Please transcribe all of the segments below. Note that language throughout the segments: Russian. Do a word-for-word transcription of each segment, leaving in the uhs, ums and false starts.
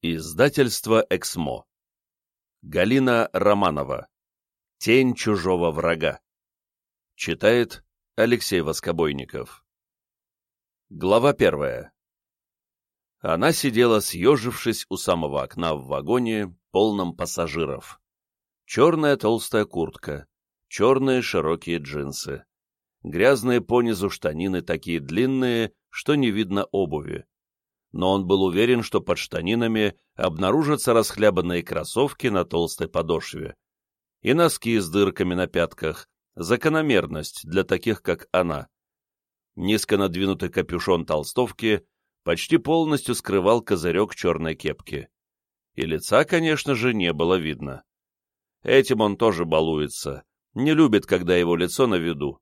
Издательство «Эксмо». Галина Романова. «Тень чужого врага». Читает Алексей Воскобойников. Глава первая. Она сидела, съежившись у самого окна в вагоне, полном пассажиров. Черная толстая куртка, черные широкие джинсы, грязные понизу штанины такие длинные, что не видно обуви. Но он был уверен, что под штанинами обнаружатся расхлябанные кроссовки на толстой подошве. И носки с дырками на пятках — закономерность для таких, как она. Низко надвинутый капюшон толстовки почти полностью скрывал козырек черной кепки. И лица, конечно же, не было видно. Этим он тоже балуется, не любит, когда его лицо на виду.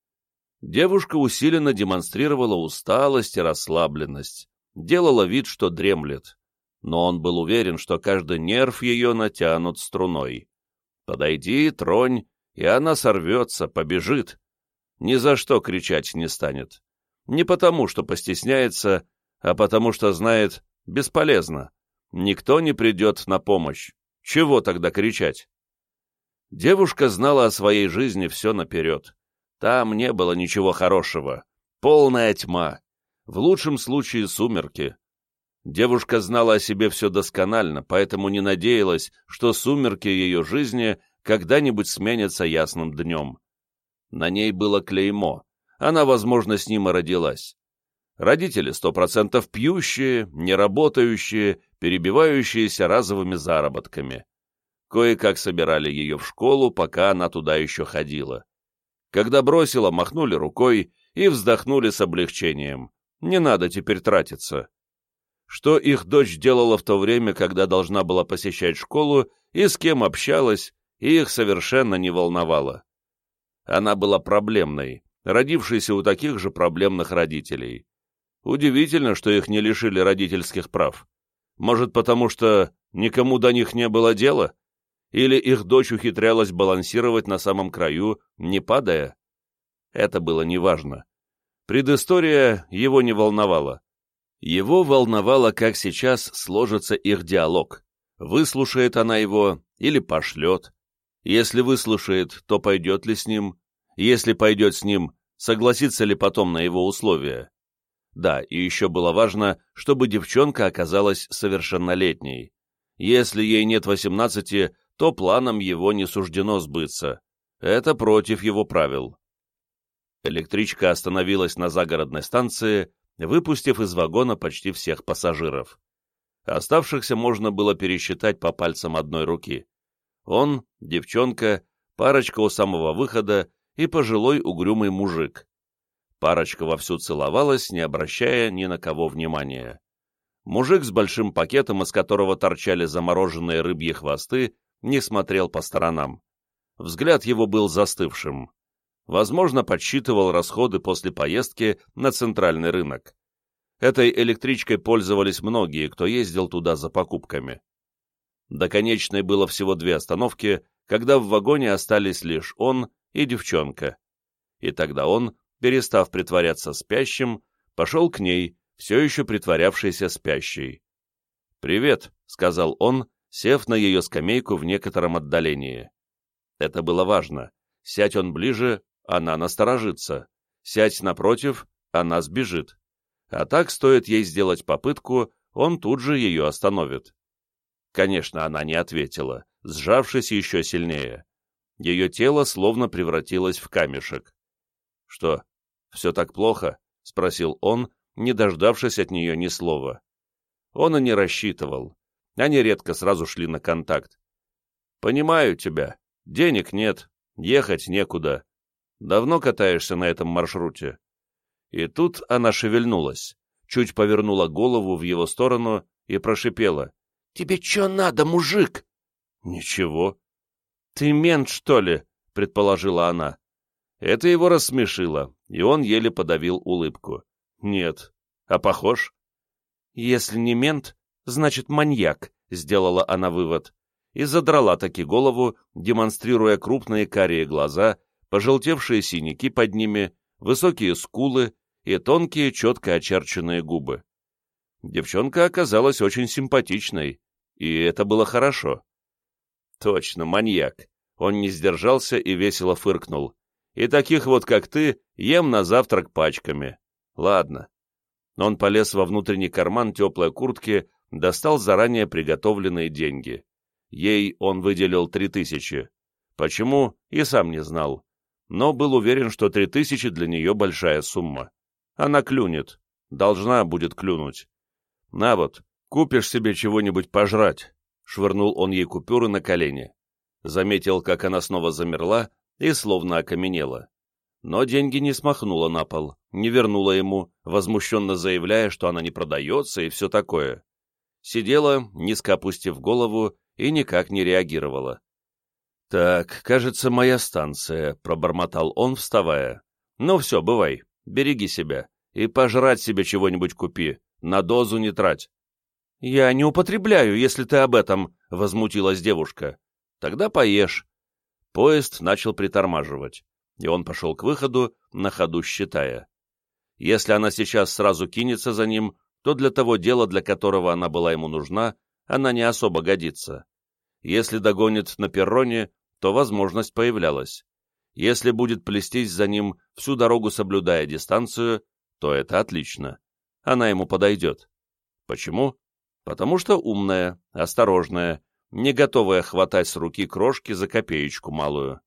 Девушка усиленно демонстрировала усталость и расслабленность. Делала вид, что дремлет, но он был уверен, что каждый нерв ее натянут струной. Подойди, тронь, и она сорвется, побежит. Ни за что кричать не станет. Не потому, что постесняется, а потому, что знает, бесполезно. Никто не придет на помощь. Чего тогда кричать? Девушка знала о своей жизни все наперед. Там не было ничего хорошего. Полная тьма. В лучшем случае сумерки. Девушка знала о себе все досконально, поэтому не надеялась, что сумерки ее жизни когда-нибудь сменятся ясным днем. На ней было клеймо. Она, возможно, с ним и родилась. Родители сто процентов пьющие, неработающие, перебивающиеся разовыми заработками. Кое-как собирали ее в школу, пока она туда еще ходила. Когда бросила, махнули рукой и вздохнули с облегчением. Не надо теперь тратиться. Что их дочь делала в то время, когда должна была посещать школу, и с кем общалась, их совершенно не волновало. Она была проблемной, родившейся у таких же проблемных родителей. Удивительно, что их не лишили родительских прав. Может, потому что никому до них не было дела? Или их дочь ухитрялась балансировать на самом краю, не падая? Это было неважно. Предыстория его не волновала. Его волновало, как сейчас сложится их диалог. Выслушает она его или пошлет. Если выслушает, то пойдет ли с ним? Если пойдет с ним, согласится ли потом на его условия? Да, и еще было важно, чтобы девчонка оказалась совершеннолетней. Если ей нет восемнадцати, то планам его не суждено сбыться. Это против его правил. Электричка остановилась на загородной станции, выпустив из вагона почти всех пассажиров. Оставшихся можно было пересчитать по пальцам одной руки. Он, девчонка, парочка у самого выхода и пожилой угрюмый мужик. Парочка вовсю целовалась, не обращая ни на кого внимания. Мужик с большим пакетом, из которого торчали замороженные рыбьи хвосты, не смотрел по сторонам. Взгляд его был застывшим. Возможно, подсчитывал расходы после поездки на центральный рынок. Этой электричкой пользовались многие, кто ездил туда за покупками. До конечной было всего две остановки, когда в вагоне остались лишь он и девчонка. И тогда он, перестав притворяться спящим, пошел к ней, все еще притворявшейся спящей. «Привет», — сказал он, сев на ее скамейку в некотором отдалении. Это было важно. Сядь он ближе, она насторожится. Сядь напротив, она сбежит. А так, стоит ей сделать попытку, он тут же ее остановит. Конечно, она не ответила, сжавшись еще сильнее. Ее тело словно превратилось в камешек. «Что, все так плохо?» — спросил он, не дождавшись от нее ни слова. Он и не рассчитывал. Они редко сразу шли на контакт. «Понимаю тебя. Денег нет, ехать некуда. Давно катаешься на этом маршруте?» И тут она шевельнулась, чуть повернула голову в его сторону и прошипела. «Тебе че надо, мужик?» «Ничего». «Ты мент, что ли?» — предположила она. Это его рассмешило, и он еле подавил улыбку. «Нет. А похож?» «Если не мент, значит маньяк», — сделала она вывод. И задрала таки голову, демонстрируя крупные карие глаза, пожелтевшие синяки под ними, высокие скулы и тонкие, четко очерченные губы. Девчонка оказалась очень симпатичной, и это было хорошо. Точно, маньяк. Он не сдержался и весело фыркнул. И таких вот, как ты, ем на завтрак пачками. Ладно. Он полез во внутренний карман теплой куртки, достал заранее приготовленные деньги. Ей он выделил три тысячи. Почему, и сам не знал. Но был уверен, что три тысячи для нее большая сумма. Она клюнет. Должна будет клюнуть. На вот, купишь себе чего-нибудь пожрать. Швырнул он ей купюры на колени. Заметил, как она снова замерла и словно окаменела. Но деньги не смахнула на пол, не вернула ему, возмущенно заявляя, что она не продается и все такое. Сидела, низко опустив голову, и никак не реагировала. «Так, кажется, моя станция», — пробормотал он, вставая. «Ну все, бывай, береги себя, и пожрать себе чего-нибудь купи, на дозу не трать». «Я не употребляю, если ты об этом», — возмутилась девушка. «Тогда поешь». Поезд начал притормаживать, и он пошел к выходу, на ходу считая. Если она сейчас сразу кинется за ним, то для того дела, для которого она была ему нужна, она не особо годится. Если догонит на перроне, то возможность появлялась. Если будет плестись за ним, всю дорогу соблюдая дистанцию, то это отлично. Она ему подойдет. Почему? Потому что умная, осторожная, не готовая хватать с руки крошки за копеечку малую.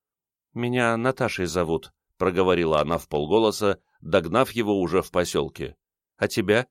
«Меня Наташей зовут», — проговорила она вполголоса, догнав его уже в поселке. «А тебя?»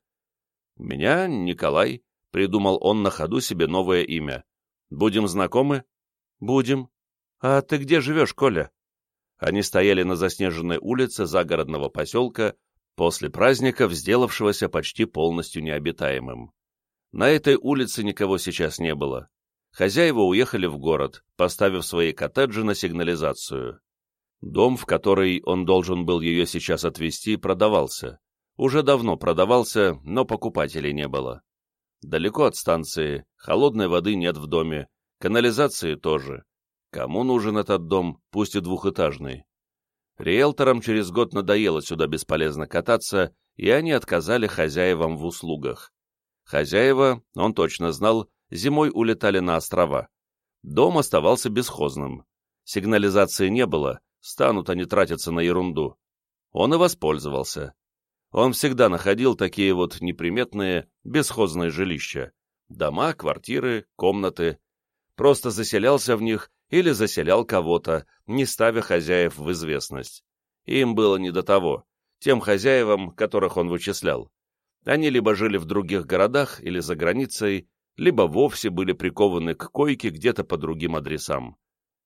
«Меня Николай», — придумал он на ходу себе новое имя. «Будем знакомы?» «Будем. А ты где живешь, Коля?» Они стояли на заснеженной улице загородного поселка, после праздников, сделавшегося почти полностью необитаемым. На этой улице никого сейчас не было. Хозяева уехали в город, поставив свои коттеджи на сигнализацию. Дом, в который он должен был ее сейчас отвезти, продавался. Уже давно продавался, но покупателей не было. Далеко от станции, холодной воды нет в доме, канализации тоже. Кому нужен этот дом, пусть и двухэтажный? Риэлторам через год надоело сюда бесполезно кататься, и они отказали хозяевам в услугах. Хозяева, он точно знал, зимой улетали на острова. Дом оставался бесхозным. Сигнализации не было, станут они тратиться на ерунду. Он и воспользовался. Он всегда находил такие вот неприметные, бесхозные жилища. Дома, квартиры, комнаты. Просто заселялся в них или заселял кого-то, не ставя хозяев в известность. Им было не до того, тем хозяевам, которых он вычислял. Они либо жили в других городах или за границей, либо вовсе были прикованы к койке где-то по другим адресам.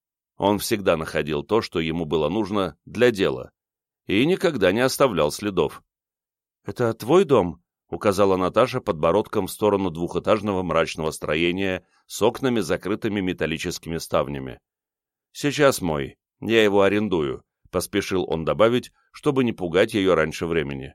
Он всегда находил то, что ему было нужно для дела, и никогда не оставлял следов. «Это твой дом?» — указала Наташа подбородком в сторону двухэтажного мрачного строения с окнами, закрытыми металлическими ставнями. «Сейчас мой, я его арендую», — поспешил он добавить, чтобы не пугать ее раньше времени.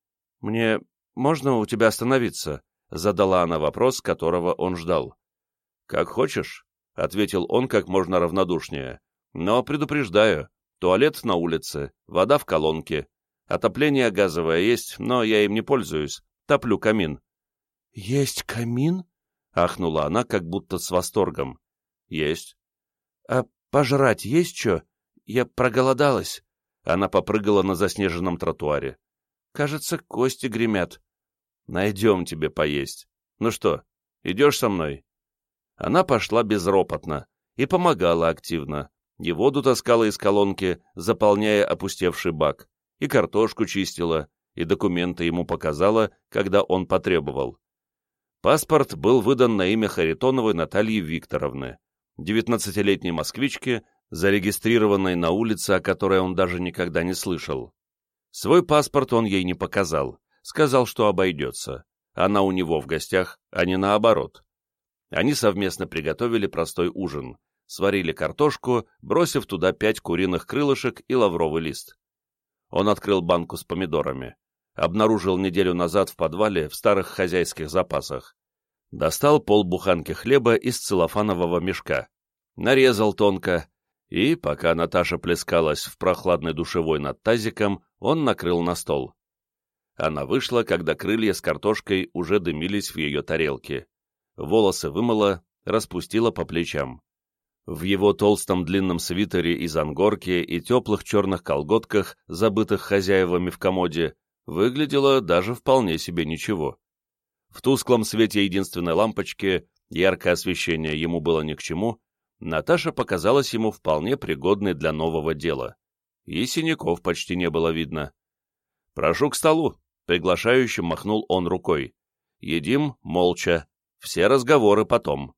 «Мне можно у тебя остановиться?» — задала она вопрос, которого он ждал. «Как хочешь», — ответил он как можно равнодушнее. «Но предупреждаю, туалет на улице, вода в колонке. Отопление газовое есть, но я им не пользуюсь. Топлю камин». «Есть камин?» — ахнула она, как будто с восторгом. «Есть». «А пожрать есть что? Я проголодалась». Она попрыгала на заснеженном тротуаре. «Кажется, кости гремят». «Найдем тебе поесть. Ну что, идешь со мной?» Она пошла безропотно и помогала активно, и воду таскала из колонки, заполняя опустевший бак, и картошку чистила, и документы ему показала, когда он потребовал. Паспорт был выдан на имя Харитоновой Натальи Викторовны, девятнадцатилетней москвички, зарегистрированной на улице, о которой он даже никогда не слышал. Свой паспорт он ей не показал, сказал, что обойдется. Она у него в гостях, а не наоборот. Они совместно приготовили простой ужин, сварили картошку, бросив туда пять куриных крылышек и лавровый лист. Он открыл банку с помидорами. Обнаружил неделю назад в подвале в старых хозяйских запасах. Достал полбуханки хлеба из целлофанового мешка. Нарезал тонко. И, пока Наташа плескалась в прохладной душевой над тазиком, он накрыл на стол. Она вышла, когда крылья с картошкой уже дымились в ее тарелке. Волосы вымыла, распустила по плечам. В его толстом длинном свитере из ангорки и теплых черных колготках, забытых хозяевами в комоде, выглядело даже вполне себе ничего. В тусклом свете единственной лампочки, яркое освещение ему было ни к чему, Наташа показалась ему вполне пригодной для нового дела. И синяков почти не было видно. «Прошу к столу», — приглашающим махнул он рукой. «Едим молча, все разговоры потом».